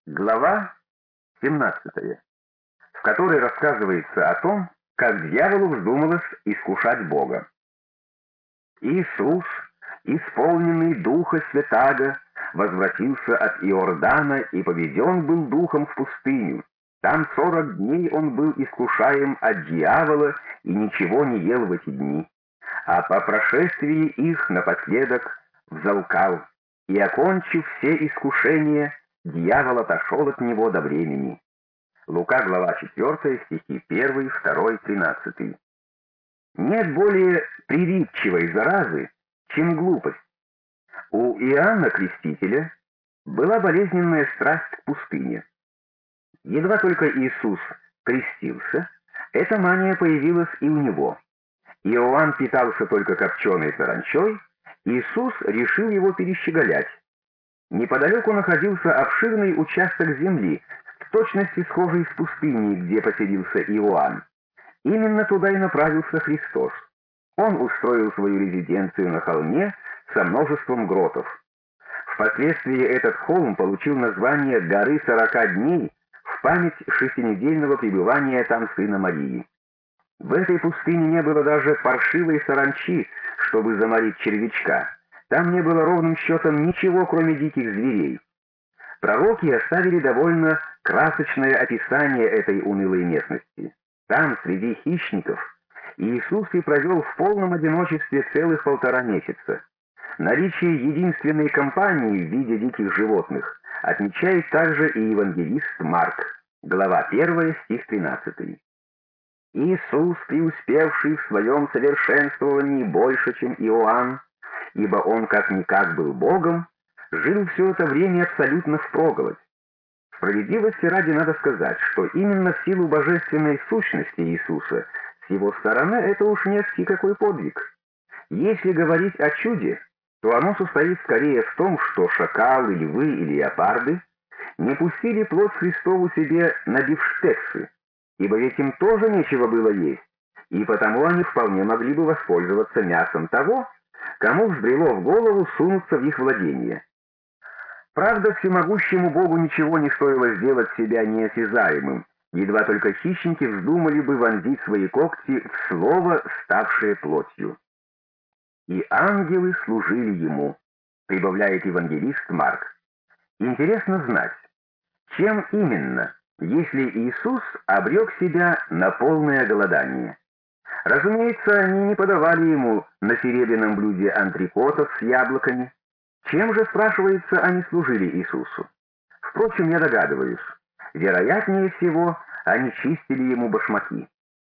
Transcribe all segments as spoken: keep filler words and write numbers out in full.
Глава семнадцатая, в которой рассказывается о том, как дьяволу вздумалось искушать Бога. Иисус, исполненный Духа Святаго, возвратился от Иордана и поведен был Духом в пустыню. Там сорок дней он был искушаем от дьявола и ничего не ел в эти дни. А по прошествии их напоследок взалкал, и, окончив все искушения, дьявол отошел от него до времени. Лука, глава четвёртая, стихи первый, второй, тринадцатый. Нет более прилипчивой заразы, чем глупость. У Иоанна Крестителя была болезненная страсть к пустыне. Едва только Иисус крестился, эта мания появилась и у него. Иоанн питался только копченой саранчой, Иисус решил его перещеголять. Неподалеку находился обширный участок земли, в точности схожий с пустыней, где поселился Иоанн. Именно туда и направился Христос. Он устроил свою резиденцию на холме со множеством гротов. Впоследствии этот холм получил название «Горы сорока дней» в память шестинедельного пребывания там сына Марии. В этой пустыне не было даже паршивой саранчи, чтобы заморить червячка. Там не было ровным счетом ничего, кроме диких зверей. Пророки оставили довольно красочное описание этой унылой местности. Там, среди хищников, Иисус и провел в полном одиночестве целых полтора месяца. Наличие единственной компании в виде диких животных отмечает также и евангелист Марк, глава первая, стих тринадцатый. Иисус, преуспевший в своем совершенствовании больше, чем Иоанн, ибо он как-никак был Богом, жил все это время абсолютно впроголодь. Справедливости ради надо сказать, что именно в силу божественной сущности Иисуса с его стороны это уж не ахти какой подвиг. Если говорить о чуде, то оно состоит скорее в том, что шакалы, львы или леопарды не пустили плоть Христову себе на бифштексы, ибо ведь им тоже нечего было есть, и потому они вполне могли бы воспользоваться мясом того, кому взбрело в голову сунуться в их владение. Правда, всемогущему Богу ничего не стоило сделать себя неосязаемым, едва только хищники вздумали бы вонзить свои когти в слово, ставшее плотью. «И ангелы служили ему», прибавляет евангелист Марк. Интересно знать, чем именно, если Иисус обрек себя на полное голодание. Разумеется, они не подавали ему на серебряном блюде антрикотов с яблоками. Чем же, спрашивается, они служили Иисусу? Впрочем, я догадываюсь, вероятнее всего, они чистили ему башмаки.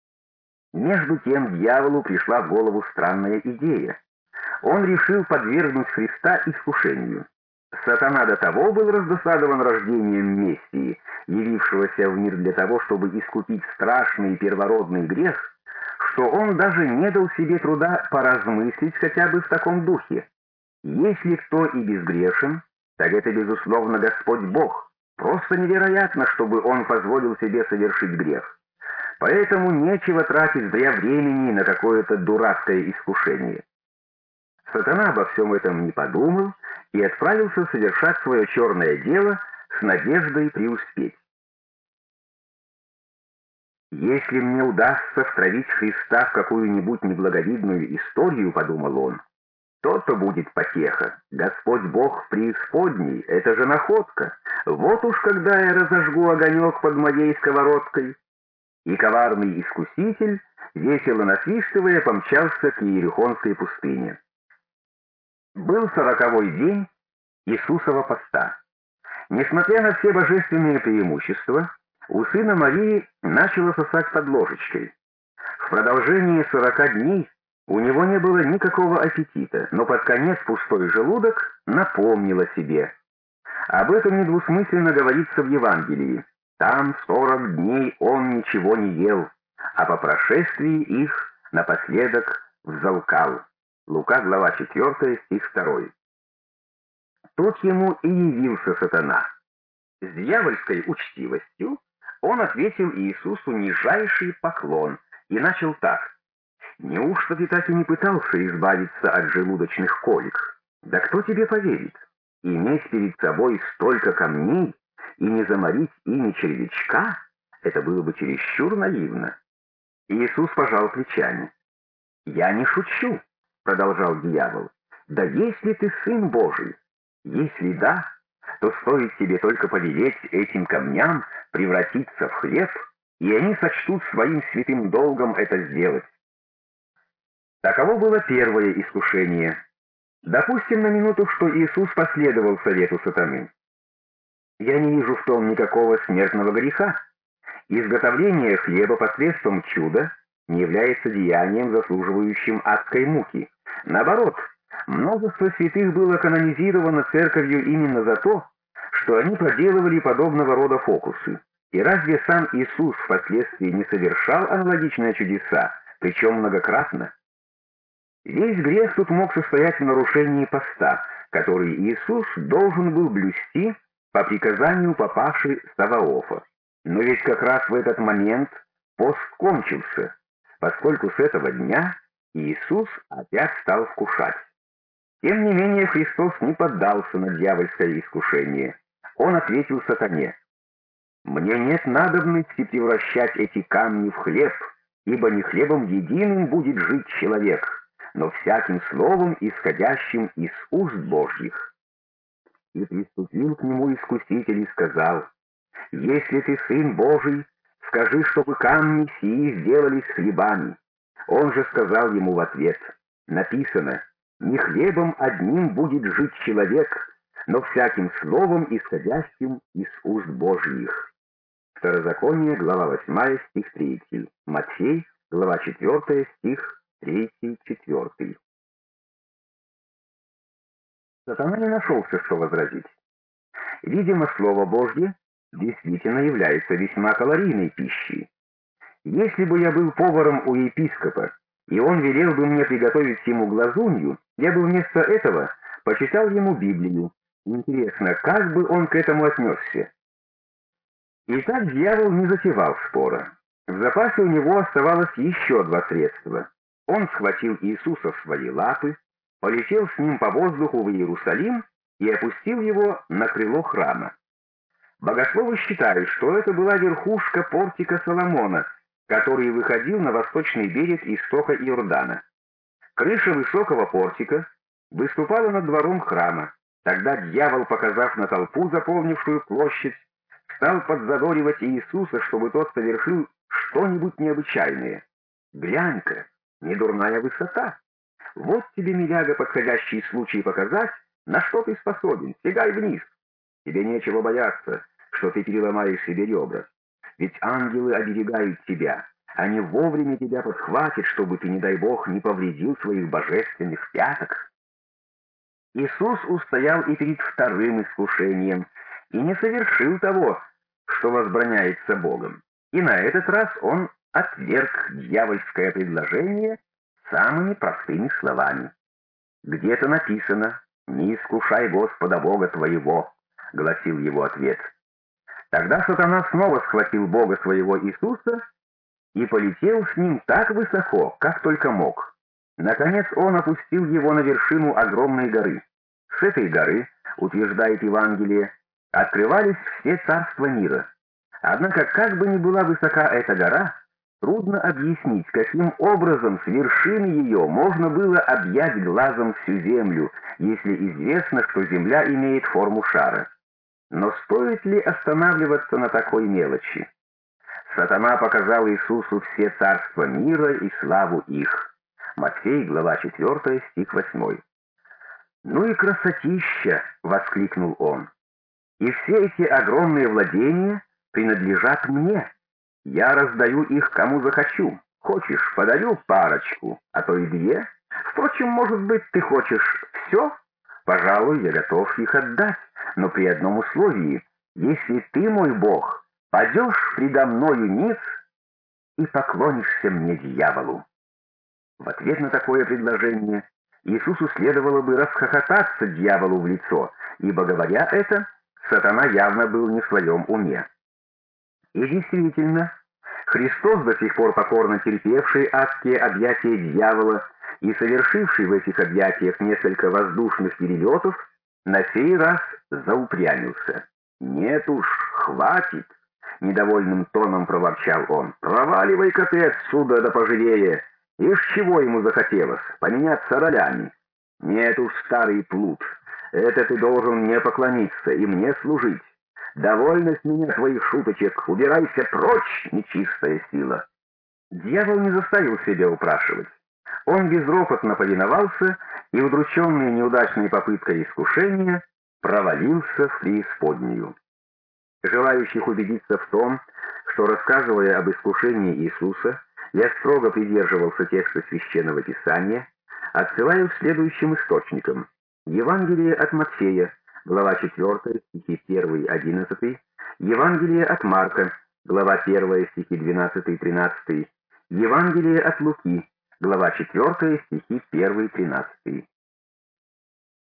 Между тем дьяволу пришла в голову странная идея. Он решил подвергнуть Христа искушению. Сатана до того был раздосадован рождением Мессии, явившегося в мир для того, чтобы искупить страшный первородный грех, что он даже не дал себе труда поразмыслить хотя бы в таком духе. Если кто и безгрешен, так это, безусловно, Господь Бог. Просто невероятно, чтобы он позволил себе совершить грех. Поэтому нечего тратить зря времени на какое-то дурацкое искушение. Сатана обо всем этом не подумал и отправился совершать свое черное дело с надеждой преуспеть. «Если мне удастся втравить Христа в какую-нибудь неблаговидную историю, — подумал он, — то-то будет потеха. Господь Бог в преисподней — это же находка. Вот уж когда я разожгу огонек под моей сковородкой». И коварный искуситель, весело насвистывая, помчался к Иерихонской пустыне. Был сороковой день Иисусова поста. Несмотря на все божественные преимущества, у сына Марии начало сосать под ложечкой. В продолжении сорока дней у него не было никакого аппетита, но под конец пустой желудок напомнил о себе. Об этом недвусмысленно говорится в Евангелии. Там сорок дней он ничего не ел, а по прошествии их напоследок взалкал. Лука, глава четвёртая, стих второй. Тут ему и явился сатана. С дьявольской учтивостью он ответил Иисусу нижайший поклон и начал так: «Неужто ты так и не пытался избавиться от желудочных колик? Да кто тебе поверит? Иметь перед собой столько камней и не заморить ими червячка, это было бы чересчур наивно. Иисус пожал плечами. «Я не шучу», — продолжал дьявол. «Да если ты Сын Божий, если да, то стоит тебе только повелеть этим камням превратиться в хлеб, и они сочтут своим святым долгом это сделать». Таково было первое искушение. Допустим на минуту, что Иисус последовал совету сатаны. Я не вижу в том никакого смертного греха. Изготовление хлеба посредством чуда не является деянием, заслуживающим адской муки. Наоборот, множество святых было канонизировано церковью именно за то, что они проделывали подобного рода фокусы. И разве сам Иисус впоследствии не совершал аналогичные чудеса, причем многократно? Весь грех тут мог состоять в нарушении поста, который Иисус должен был блюсти по приказанию папаши Саваофа. Но ведь как раз в этот момент пост кончился, поскольку с этого дня Иисус опять стал вкушать. Тем не менее Христос не поддался на дьявольское искушение. Он ответил сатане: «Мне нет надобности превращать эти камни в хлеб, ибо не хлебом единым будет жить человек, но всяким словом, исходящим из уст Божьих». И приступил к нему искуситель и сказал: «Если ты Сын Божий, скажи, чтобы камни сии сделались хлебами». Он же сказал ему в ответ: «Написано, не хлебом одним будет жить человек, но всяким словом, исходящим из уст Божьих». Второзаконие, глава восьмая, стих третий. Матфей, глава четвертая, стих третий, четвертый. Сатана не нашелся, что возразить. Видимо, Слово Божье действительно является весьма калорийной пищей. Если бы я был поваром у епископа, и он велел бы мне приготовить ему глазунью, я бы вместо этого почитал ему Библию. Интересно, как бы он к этому отнесся? Итак, дьявол не затевал спора. В запасе у него оставалось еще два средства. Он схватил Иисуса в свои лапы, полетел с ним по воздуху в Иерусалим и опустил его на крыло храма. Богословы считают, что это была верхушка портика Соломона, который выходил на восточный берег истока Иордана. Крыша высокого портика выступала над двором храма. Тогда дьявол, показав на толпу, заполнившую площадь, стал подзадоривать Иисуса, чтобы тот совершил что-нибудь необычайное. «Глянь-ка, недурная высота! Вот тебе, миляга, подходящий случай показать, на что ты способен. Стегай вниз. Тебе нечего бояться, что ты переломаешь себе ребра. Ведь ангелы оберегают тебя. Они вовремя тебя подхватят, чтобы ты, не дай бог, не повредил своих божественных пяток». Иисус устоял и перед вторым искушением, и не совершил того, что возбраняется Богом. И на этот раз он отверг дьявольское предложение самыми простыми словами. «Где-то написано: не искушай Господа Бога твоего», — гласил его ответ. Тогда сатана снова схватил Бога своего Иисуса и полетел с ним так высоко, как только мог. Наконец он опустил его на вершину огромной горы. С этой горы, утверждает Евангелие, открывались все царства мира. Однако, как бы ни была высока эта гора, трудно объяснить, каким образом с вершины ее можно было объять глазом всю землю, если известно, что земля имеет форму шара. Но стоит ли останавливаться на такой мелочи? Сатана показал Иисусу все царства мира и славу их. Матфей, глава четвертая, стих восьмой. «Ну и красотища!» — воскликнул он. «И все эти огромные владения принадлежат мне. Я раздаю их кому захочу. Хочешь, подарю парочку, а то и две. Впрочем, может быть, ты хочешь все? Пожалуй, я готов их отдать, но при одном условии: если ты, мой Бог, падешь предо мною ниц и поклонишься мне, дьяволу». В ответ на такое предложение Иисусу следовало бы расхохотаться дьяволу в лицо, ибо, говоря это, сатана явно был не в своем уме. И действительно, Христос, до сих пор покорно терпевший адские объятия дьявола и совершивший в этих объятиях несколько воздушных перелетов, на сей раз заупрямился. «Нет уж, «Хватит!» — недовольным тоном проворчал он. «Проваливай-ка ты отсюда да поживее! Из чего ему захотелось? Поменяться ролями? Нет уж, старый плут, это ты должен мне поклониться и мне служить. Довольно с меня твоих шуточек, убирайся прочь, нечистая сила!» Дьявол не заставил себя упрашивать. Он безропотно повиновался и, удрученный неудачной попыткой искушения, провалился в преисподнюю. Желающих убедиться в том, что, рассказывая об искушении Иисуса, я строго придерживался текста Священного Писания, отсылаю к следующим источникам. Евангелие от Матфея, глава четвёртая, стихи первый-одиннадцатый, Евангелие от Марка, глава первая, стихи двенадцатый-тринадцатый, Евангелие от Луки, глава четвёртая, стихи первый-тринадцатый.